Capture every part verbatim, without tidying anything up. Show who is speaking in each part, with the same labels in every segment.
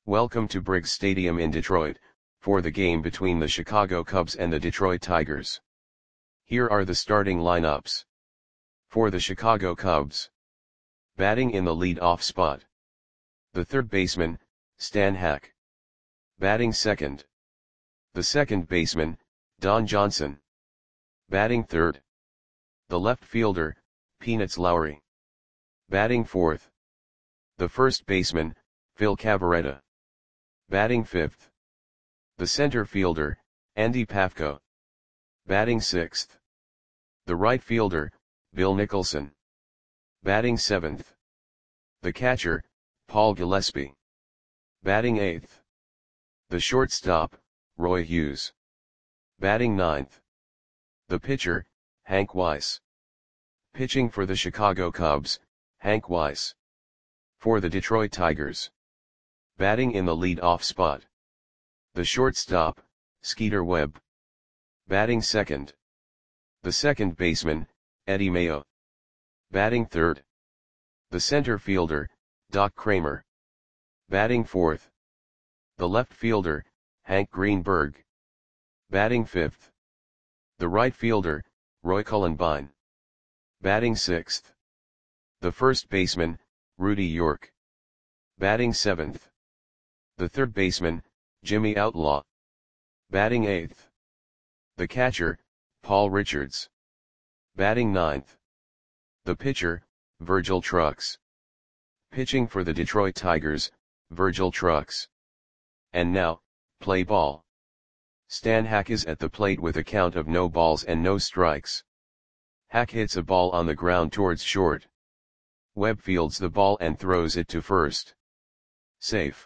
Speaker 1: Welcome to Briggs Stadium in Detroit, for the game between the Chicago Cubs and the Detroit Tigers. Here are the starting lineups. For the Chicago Cubs. Batting in the lead-off spot. The third baseman, Stan Hack. Batting second. The second baseman, Don Johnson. Batting third. The left fielder, Peanuts Lowry. Batting fourth. The first baseman, Phil Cavarretta. Batting fifth. The center fielder, Andy Pafko. Batting sixth. The right fielder, Bill Nicholson. Batting seventh. The catcher, Paul Gillespie. Batting eighth. The shortstop, Roy Hughes. Batting ninth. The pitcher, Hank Weiss. Pitching for the Chicago Cubs, Hank Weiss. For the Detroit Tigers. Batting in the lead-off spot. The shortstop, Skeeter Webb. Batting second. The second baseman, Eddie Mayo. Batting third. The center fielder, Doc Kramer. Batting fourth. The left fielder, Hank Greenberg. Batting fifth. The right fielder, Roy Cullenbine. Batting sixth. The first baseman, Rudy York. Batting seventh. The third baseman, Jimmy Outlaw. Batting eighth. The catcher, Paul Richards. Batting ninth. The pitcher, Virgil Trucks. Pitching for the Detroit Tigers, Virgil Trucks. And now, play ball. Stan Hack is at the plate with a count of no balls and no strikes. Hack hits a ball on the ground towards short. Webb fields the ball and throws it to first. Safe.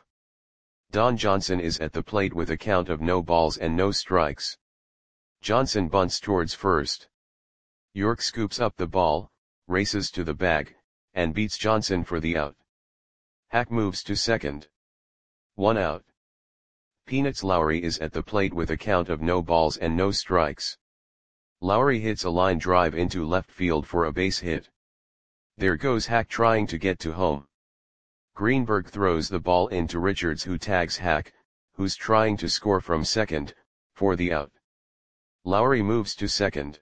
Speaker 1: Don Johnson is at the plate with a count of no balls and no strikes. Johnson bunts towards first. York scoops up the ball, races to the bag, and beats Johnson for the out. Hack moves to second. One out. Peanuts Lowry is at the plate with a count of no balls and no strikes. Lowry hits a line drive into left field for a base hit. There goes Hack trying to get to home. Greenberg throws the ball into Richards, who tags Hack, who's trying to score from second, for the out. Lowry moves to second.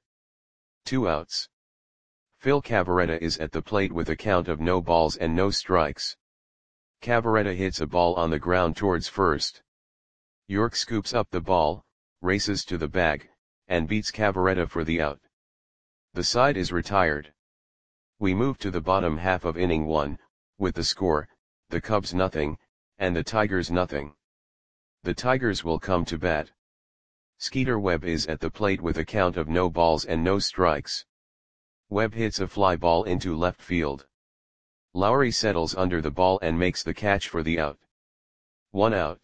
Speaker 1: Two outs. Phil Cavarretta is at the plate with a count of no balls and no strikes. Cavarretta hits a ball on the ground towards first. York scoops up the ball, races to the bag, and beats Cavarretta for the out. The side is retired. We move to the bottom half of inning one, with the score, the Cubs nothing, and the Tigers nothing. The Tigers will come to bat. Skeeter Webb is at the plate with a count of no balls and no strikes. Webb hits a fly ball into left field. Lowry settles under the ball and makes the catch for the out. One out.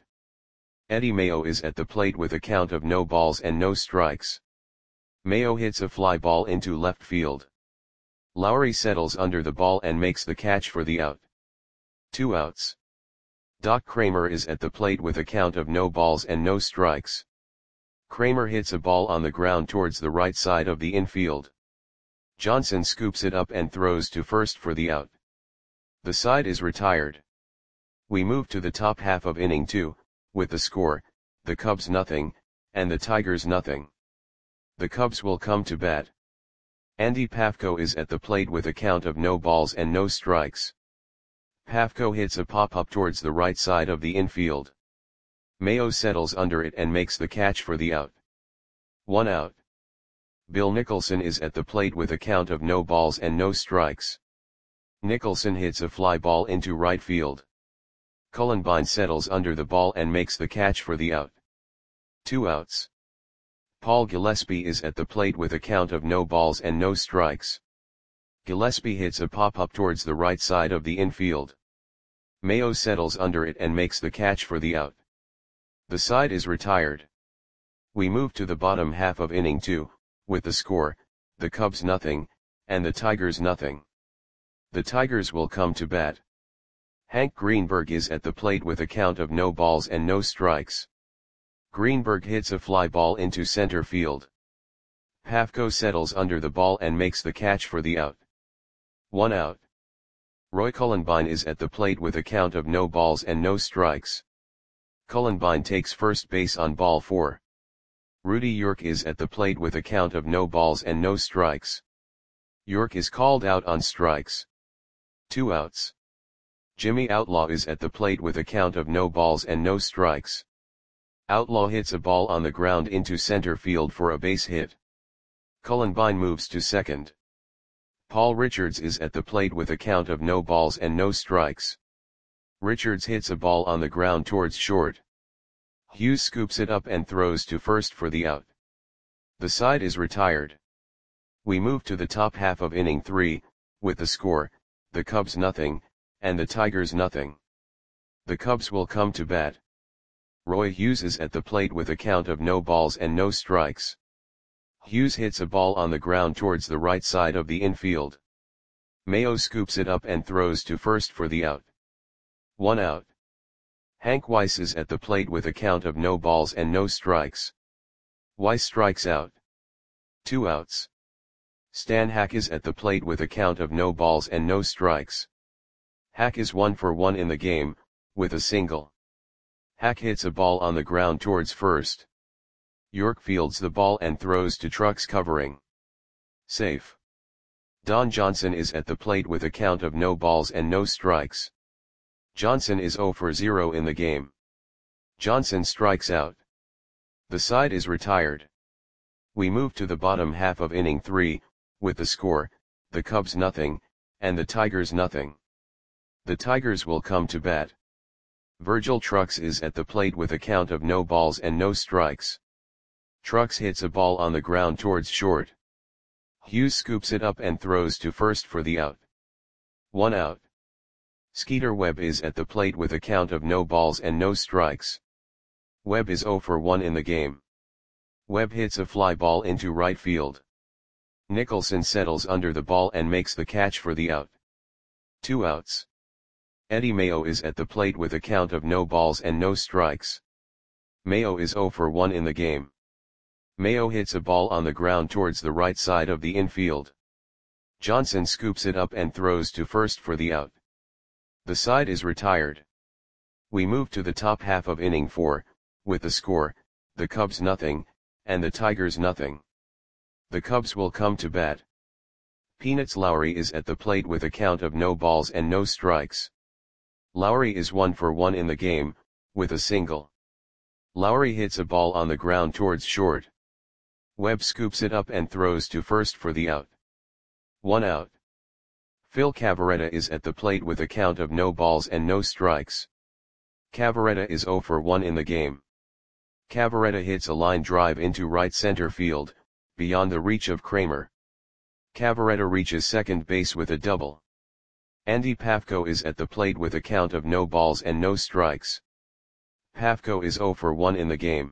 Speaker 1: Eddie Mayo is at the plate with a count of no balls and no strikes. Mayo hits a fly ball into left field. Lowry settles under the ball and makes the catch for the out. Two outs. Doc Kramer is at the plate with a count of no balls and no strikes. Kramer hits a ball on the ground towards the right side of the infield. Johnson scoops it up and throws to first for the out. The side is retired. We move to the top half of inning two, with the score, the Cubs nothing, and the Tigers nothing. The Cubs will come to bat. Andy Pafko is at the plate with a count of no balls and no strikes. Pafko hits a pop-up towards the right side of the infield. Mayo settles under it and makes the catch for the out. One out. Bill Nicholson is at the plate with a count of no balls and no strikes. Nicholson hits a fly ball into right field. Cullenbine settles under the ball and makes the catch for the out. Two outs. Paul Gillespie is at the plate with a count of no balls and no strikes. Gillespie hits a pop-up towards the right side of the infield. Mayo settles under it and makes the catch for the out. The side is retired. We move to the bottom half of inning two, with the score, the Cubs nothing, and the Tigers nothing. The Tigers will come to bat. Hank Greenberg is at the plate with a count of no balls and no strikes. Greenberg hits a fly ball into center field. Pafko settles under the ball and makes the catch for the out. One out. Roy Cullenbine is at the plate with a count of no balls and no strikes. Cullenbine takes first base on ball four. Rudy York is at the plate with a count of no balls and no strikes. York is called out on strikes. Two outs. Jimmy Outlaw is at the plate with a count of no balls and no strikes. Outlaw hits a ball on the ground into center field for a base hit. Cullenbine moves to second. Paul Richards is at the plate with a count of no balls and no strikes. Richards hits a ball on the ground towards short. Hughes scoops it up and throws to first for the out. The side is retired. We move to the top half of inning three, with the score, the Cubs nothing, and the Tigers nothing. The Cubs will come to bat. Roy Hughes is at the plate with a count of no balls and no strikes. Hughes hits a ball on the ground towards the right side of the infield. Mayo scoops it up and throws to first for the out. One out. Hank Weiss is at the plate with a count of no balls and no strikes. Weiss strikes out. Two outs. Stan Hack is at the plate with a count of no balls and no strikes. Hack is one for one in the game, with a single. Hack hits a ball on the ground towards first. York fields the ball and throws to Trucks covering. Safe. Don Johnson is at the plate with a count of no balls and no strikes. Johnson is zero for zero in the game. Johnson strikes out. The side is retired. We move to the bottom half of inning three, with the score, the Cubs nothing, and the Tigers nothing. The Tigers will come to bat. Virgil Trucks is at the plate with a count of no balls and no strikes. Trucks hits a ball on the ground towards short. Hughes scoops it up and throws to first for the out. One out. Skeeter Webb is at the plate with a count of no balls and no strikes. Webb is zero for one in the game. Webb hits a fly ball into right field. Nicholson settles under the ball and makes the catch for the out. Two outs. Eddie Mayo is at the plate with a count of no balls and no strikes. Mayo is zero for one in the game. Mayo hits a ball on the ground towards the right side of the infield. Johnson scoops it up and throws to first for the out. The side is retired. We move to the top half of inning four, with the score, the Cubs nothing, and the Tigers nothing. The Cubs will come to bat. Peanuts Lowry is at the plate with a count of no balls and no strikes. Lowry is one for one in the game, with a single. Lowry hits a ball on the ground towards short. Webb scoops it up and throws to first for the out. One out. Phil Cavarretta is at the plate with a count of no balls and no strikes. Cavarretta is zero for one in the game. Cavarretta hits a line drive into right center field, beyond the reach of Kramer. Cavarretta reaches second base with a double. Andy Pafko is at the plate with a count of no balls and no strikes. Pafko is zero for one in the game.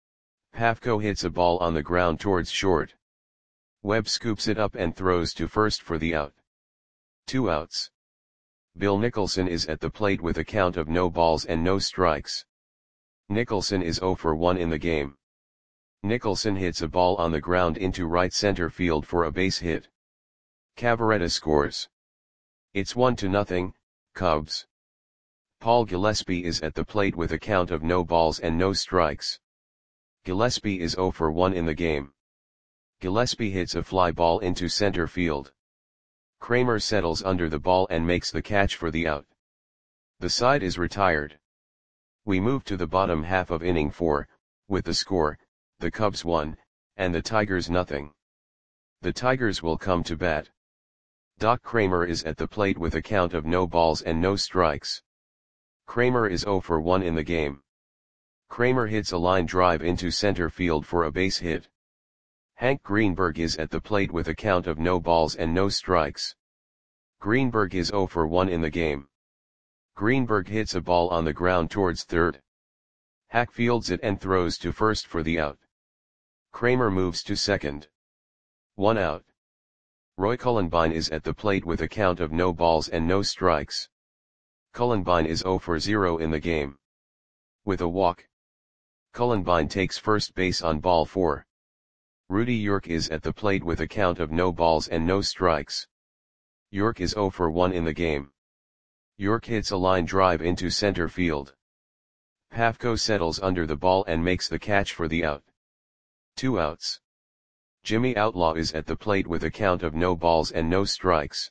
Speaker 1: Pafko hits a ball on the ground towards short. Webb scoops it up and throws to first for the out. Two outs. Bill Nicholson is at the plate with a count of no balls and no strikes. Nicholson is zero for one in the game. Nicholson hits a ball on the ground into right center field for a base hit. Cavarretta scores. It's one to nothing, Cubs. Paul Gillespie is at the plate with a count of no balls and no strikes. Gillespie is zero for one in the game. Gillespie hits a fly ball into center field. Kramer settles under the ball and makes the catch for the out. The side is retired. We move to the bottom half of inning four, with the score, the Cubs one, and the Tigers nothing. The Tigers will come to bat. Doc Kramer is at the plate with a count of no balls and no strikes. Kramer is zero for one in the game. Kramer hits a line drive into center field for a base hit. Hank Greenberg is at the plate with a count of no balls and no strikes. Greenberg is zero for one in the game. Greenberg hits a ball on the ground towards third. Hack fields it and throws to first for the out. Kramer moves to second. One out. Roy Cullenbine is at the plate with a count of no balls and no strikes. Cullenbine is zero for zero in the game. With a walk. Cullenbine takes first base on ball four. Rudy York is at the plate with a count of no balls and no strikes. York is zero for one in the game. York hits a line drive into center field. Pafko settles under the ball and makes the catch for the out. Two outs. Jimmy Outlaw is at the plate with a count of no balls and no strikes.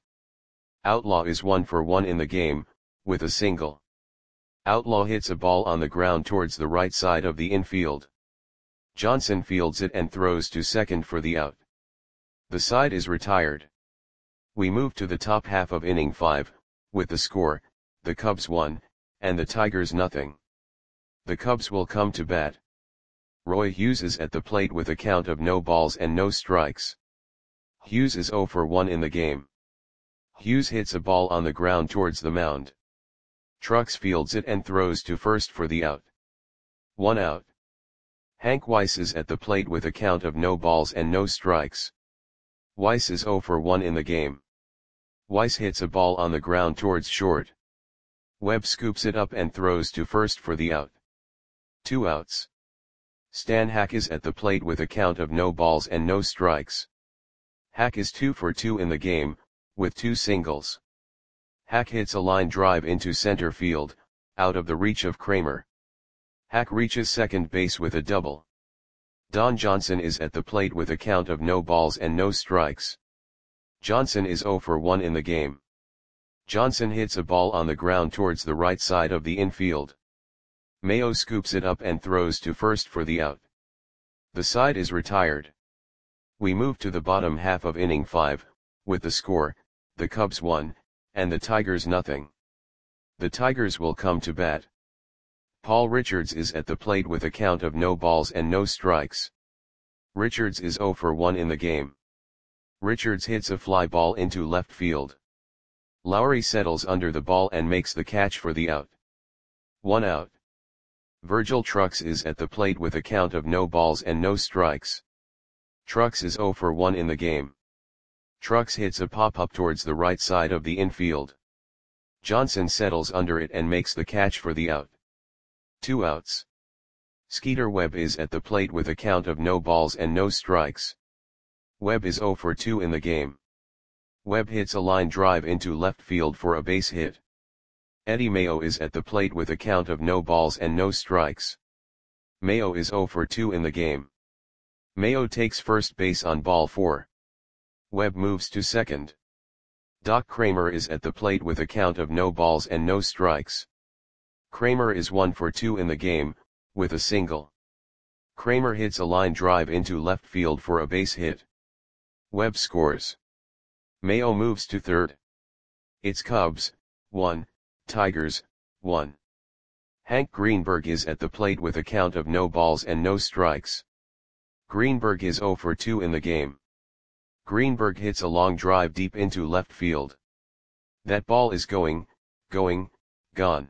Speaker 1: Outlaw is one for one in the game, with a single. Outlaw hits a ball on the ground towards the right side of the infield. Johnson fields it and throws to second for the out. The side is retired. We move to the top half of inning five, with the score, the Cubs one, and the Tigers nothing. The Cubs will come to bat. Roy Hughes is at the plate with a count of no balls and no strikes. Hughes is oh for one in the game. Hughes hits a ball on the ground towards the mound. Trucks fields it and throws to first for the out. One out. Hank Weiss is at the plate with a count of no balls and no strikes. Weiss is oh for one in the game. Weiss hits a ball on the ground towards short. Webb scoops it up and throws to first for the out. Two outs. Stan Hack is at the plate with a count of no balls and no strikes. Hack is two for two in the game, with two singles. Hack hits a line drive into center field, out of the reach of Kramer. Hack reaches second base with a double. Don Johnson is at the plate with a count of no balls and no strikes. Johnson is oh for one in the game. Johnson hits a ball on the ground towards the right side of the infield. Mayo scoops it up and throws to first for the out. The side is retired. We move to the bottom half of inning five, with the score, the Cubs one, and the Tigers nothing. The Tigers will come to bat. Paul Richards is at the plate with a count of no balls and no strikes. Richards is oh for one in the game. Richards hits a fly ball into left field. Lowry settles under the ball and makes the catch for the out. One out. Virgil Trucks is at the plate with a count of no balls and no strikes. Trucks is oh for one in the game. Trucks hits a pop-up towards the right side of the infield. Johnson settles under it and makes the catch for the out. Two outs. Skeeter Webb is at the plate with a count of no balls and no strikes. Webb is oh for two in the game. Webb hits a line drive into left field for a base hit. Eddie Mayo is at the plate with a count of no balls and no strikes. Mayo is oh for two in the game. Mayo takes first base on ball four. Webb moves to second. Doc Kramer is at the plate with a count of no balls and no strikes. Kramer is one for two in the game, with a single. Kramer hits a line drive into left field for a base hit. Webb scores. Mayo moves to third. It's Cubs, one, Tigers, one. Hank Greenberg is at the plate with a count of no balls and no strikes. Greenberg is oh for two in the game. Greenberg hits a long drive deep into left field. That ball is going, going, gone.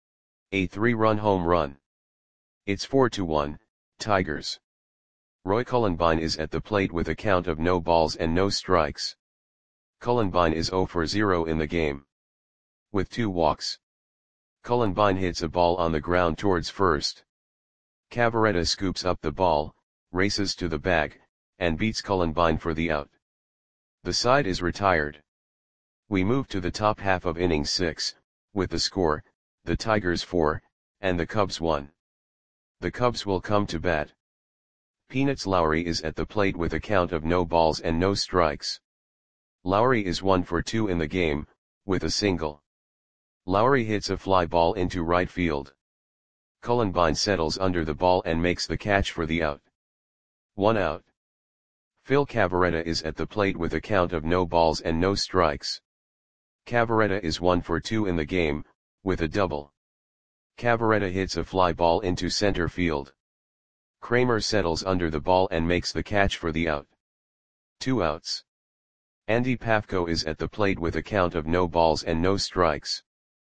Speaker 1: A three-run home run. It's four to one, Tigers. Roy Cullenbine is at the plate with a count of no balls and no strikes. Cullenbine is oh for zero in the game. With two walks. Cullenbine hits a ball on the ground towards first. Cavaretta scoops up the ball, races to the bag, and beats Cullenbine for the out. The side is retired. We move to the top half of inning six, with the score, the Tigers four, and the Cubs one. The Cubs will come to bat. Peanuts Lowry is at the plate with a count of no balls and no strikes. Lowry is one for two in the game, with a single. Lowry hits a fly ball into right field. Cullenbine settles under the ball and makes the catch for the out. One out. Phil Cavaretta is at the plate with a count of no balls and no strikes. Cavaretta is one for two in the game, with a double. Cavaretta hits a fly ball into center field. Kramer settles under the ball and makes the catch for the out. Two outs. Andy Pafko is at the plate with a count of no balls and no strikes.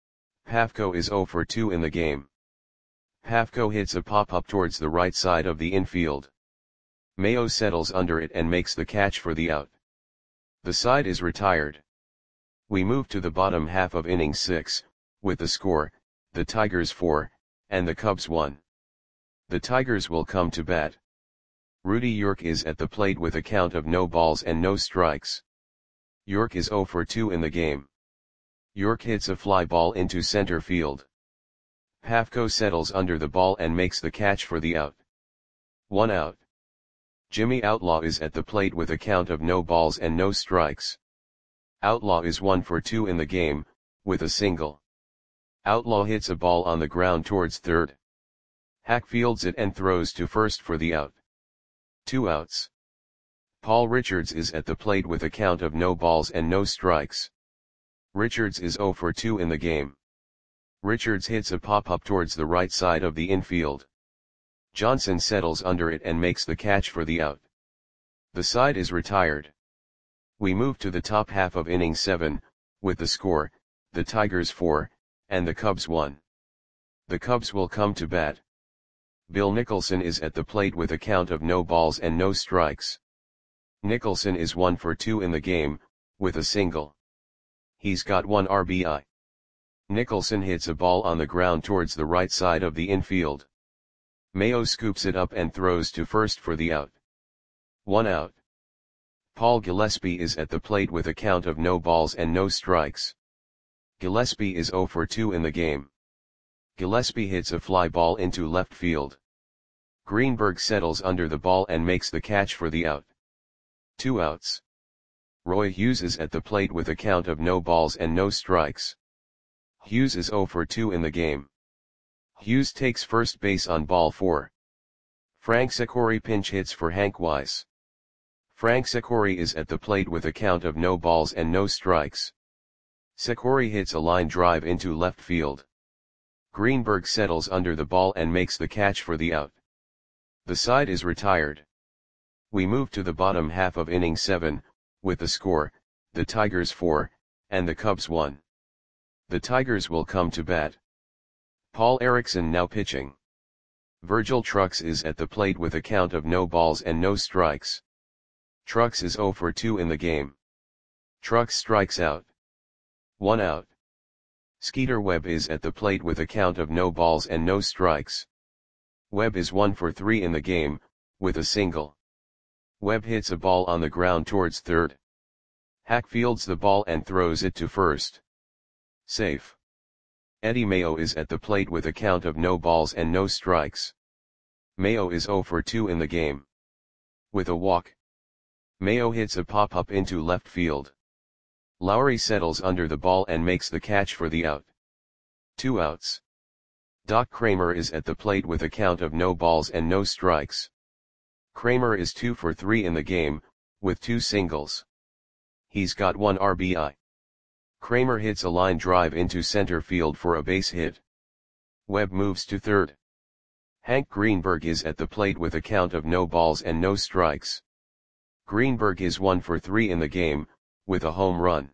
Speaker 1: Pafko is oh for two in the game. Pafko hits a pop-up towards the right side of the infield. Mayo settles under it and makes the catch for the out. The side is retired. We move to the bottom half of inning six, with the score, the Tigers four, and the Cubs one. The Tigers will come to bat. Rudy York is at the plate with a count of no balls and no strikes. York is oh for two in the game. York hits a fly ball into center field. Pafko settles under the ball and makes the catch for the out. One out. Jimmy Outlaw is at the plate with a count of no balls and no strikes. Outlaw is one for two in the game, with a single. Outlaw hits a ball on the ground towards third. Hack fields it and throws to first for the out. Two outs. Paul Richards is at the plate with a count of no balls and no strikes. Richards is zero for two in the game. Richards hits a pop-up towards the right side of the infield. Johnson settles under it and makes the catch for the out. The side is retired. We move to the top half of inning seven, with the score, the Tigers four, and the Cubs one. The Cubs will come to bat. Bill Nicholson is at the plate with a count of no balls and no strikes. Nicholson is one for two in the game, with a single. He's got one R B I. Nicholson hits a ball on the ground towards the right side of the infield. Mayo scoops it up and throws to first for the out. One out. Paul Gillespie is at the plate with a count of no balls and no strikes. Gillespie is zero for two in the game. Gillespie hits a fly ball into left field. Greenberg settles under the ball and makes the catch for the out. Two outs. Roy Hughes is at the plate with a count of no balls and no strikes. Hughes is zero for two in the game. Hughes takes first base on ball four. Frank Secori pinch hits for Hank Weiss. Frank Secori is at the plate with a count of no balls and no strikes. Secori hits a line drive into left field. Greenberg settles under the ball and makes the catch for the out. The side is retired. We move to the bottom half of inning seven, with the score, the Tigers four, and the Cubs one. The Tigers will come to bat. Paul Erickson now pitching. Virgil Trucks is at the plate with a count of no balls and no strikes. Trucks is zero for two in the game. Trucks strikes out. One out. Skeeter Webb is at the plate with a count of no balls and no strikes. Webb is one for three in the game, with a single. Webb hits a ball on the ground towards third. Hack fields the ball and throws it to first. Safe. Eddie Mayo is at the plate with a count of no balls and no strikes. Mayo is zero for two in the game. With a walk. Mayo hits a pop-up into left field. Lowry settles under the ball and makes the catch for the out. Two outs. Doc Kramer is at the plate with a count of no balls and no strikes. Kramer is two for three in the game, with two singles. He's got one R B I. Kramer hits a line drive into center field for a base hit. Webb moves to third. Hank Greenberg is at the plate with a count of no balls and no strikes. Greenberg is one for three in the game, with a home run.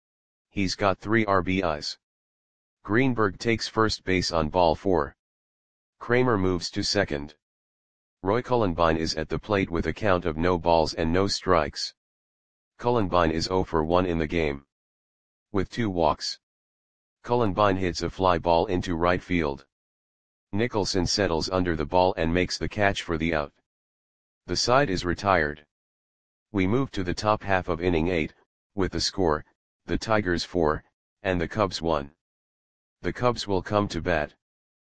Speaker 1: He's got three R B Is. Greenberg takes first base on ball four. Kramer moves to second. Roy Cullenbine is at the plate with a count of no balls and no strikes. Cullenbine is zero for one in the game. With two walks. Cullenbine hits a fly ball into right field. Nicholson settles under the ball and makes the catch for the out. The side is retired. We move to the top half of inning eight, with the score, the Tigers four, and the Cubs one. The Cubs will come to bat.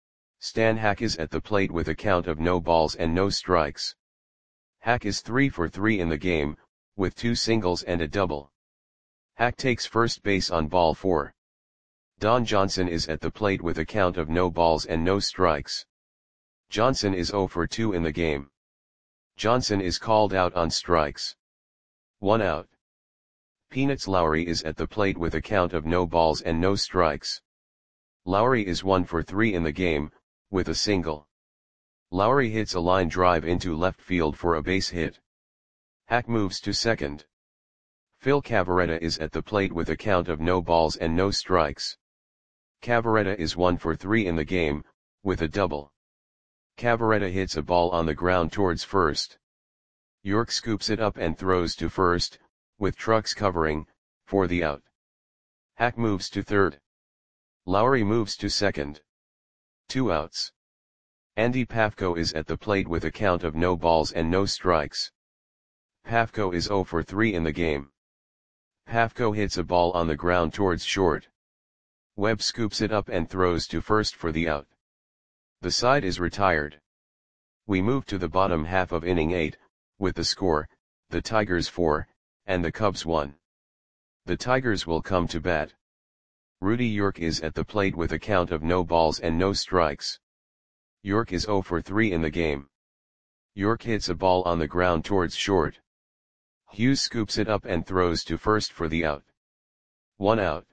Speaker 1: Stan Hack is at the plate with a count of no balls and no strikes. Hack is three for three in the game, with two singles and a double. Hack takes first base on ball four. Don Johnson is at the plate with a count of no balls and no strikes. Johnson is zero for two in the game. Johnson is called out on strikes. One out. Peanuts Lowry is at the plate with a count of no balls and no strikes. Lowry is one for three in the game, with a single. Lowry hits a line drive into left field for a base hit. Hack moves to second. Phil Cavarretta is at the plate with a count of no balls and no strikes. Cavarretta is one for three in the game, with a double. Cavarretta hits a ball on the ground towards first. York scoops it up and throws to first, with Trucks covering, for the out. Hack moves to third. Lowry moves to second. Two outs. Andy Pafko is at the plate with a count of no balls and no strikes. Pafko is zero for three in the game. Pafko hits a ball on the ground towards short. Webb scoops it up and throws to first for the out. The side is retired. We move to the bottom half of inning eight, with the score, the Tigers four, and the Cubs one. The Tigers will come to bat. Rudy York is at the plate with a count of no balls and no strikes. York is oh for three in the game. York hits a ball on the ground towards short. Hughes scoops it up and throws to first for the out. One out.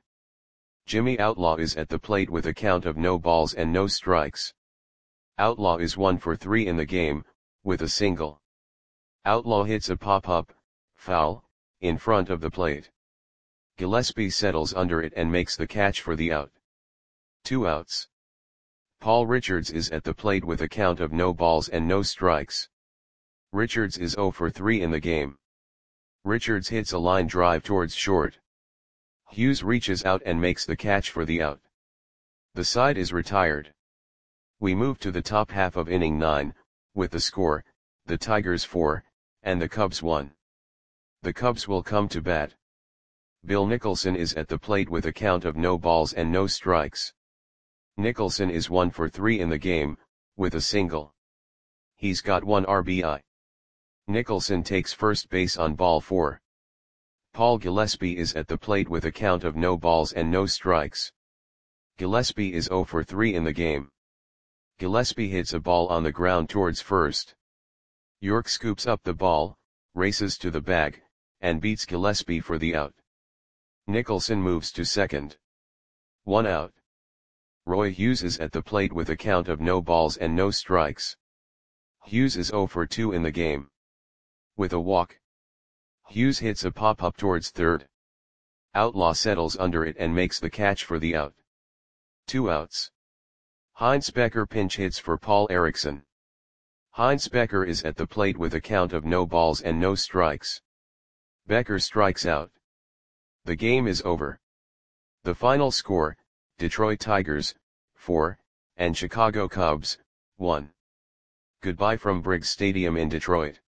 Speaker 1: Jimmy Outlaw is at the plate with a count of no balls and no strikes. Outlaw is one for three in the game, with a single. Outlaw hits a pop-up, foul, in front of the plate. Gillespie settles under it and makes the catch for the out. Two outs. Paul Richards is at the plate with a count of no balls and no strikes. Richards is oh for three in the game. Richards hits a line drive towards short. Hughes reaches out and makes the catch for the out. The side is retired. We move to the top half of inning nine, with the score, the Tigers four, and the Cubs one. The Cubs will come to bat. Bill Nicholson is at the plate with a count of no balls and no strikes. Nicholson is one for three in the game, with a single. He's got one R B I. Nicholson takes first base on ball four. Paul Gillespie is at the plate with a count of no balls and no strikes. Gillespie is oh for three in the game. Gillespie hits a ball on the ground towards first. York scoops up the ball, races to the bag, and beats Gillespie for the out. Nicholson moves to second. One out. Roy Hughes is at the plate with a count of no balls and no strikes. Hughes is oh for two in the game. With a walk. Hughes hits a pop-up towards third. Outlaw settles under it and makes the catch for the out. Two outs. Heinz Becker pinch hits for Paul Erickson. Heinz Becker is at the plate with a count of no balls and no strikes. Becker strikes out. The game is over. The final score, Detroit Tigers, four, and Chicago Cubs, one. Goodbye from Briggs Stadium in Detroit.